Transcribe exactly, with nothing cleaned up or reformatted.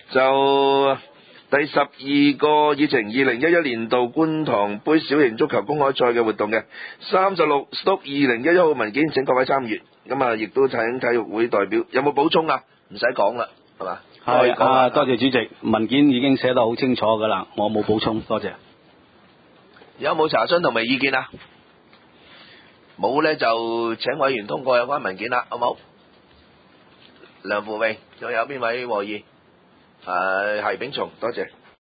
就第十二個議程，二零一一年度觀塘杯小型足球公開賽嘅活動嘅三十六 Stop 二零一一號文件，請各位參閱。咁啊，亦都請體育會代表有冇補充啊？唔使講啦，係嘛？ 係啊，多謝主席，文件已經寫得好清楚噶啦，我冇補充，多謝。 有冇查詢同埋意見啊？冇咧就請委員通過有關文件啦，好冇？梁富榮，仲有邊位和議？誒，係炳松，多謝。